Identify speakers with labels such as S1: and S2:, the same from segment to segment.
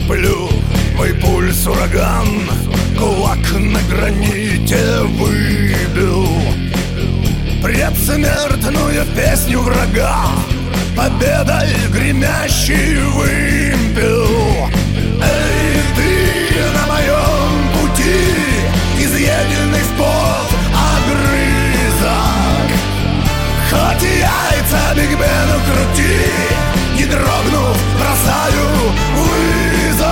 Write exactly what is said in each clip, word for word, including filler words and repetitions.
S1: Хриплю, мой пульс ураган, кулак на граните выбил предсмертную песню врага, победой гремящий вымпел. Эй, ты на моем пути, изъеденный в пот огрызок, хоть яйца Биг Бену крути, не дрогнув, бросаю вызов.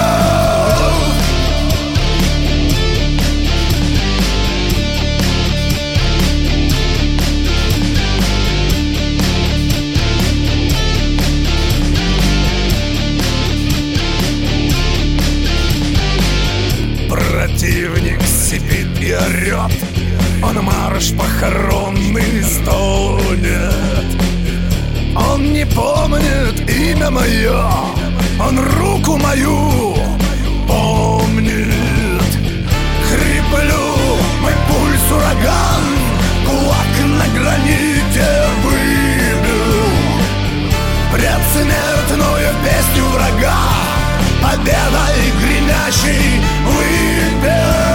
S1: Противник сипит и орет, он марш похоронный стонет. Он не помнит имя мое, он руку мою помнит. Хриплю, мой пульс ураган, кулак на граните выбил предсмертную песню врага, победой гремящий вымпел.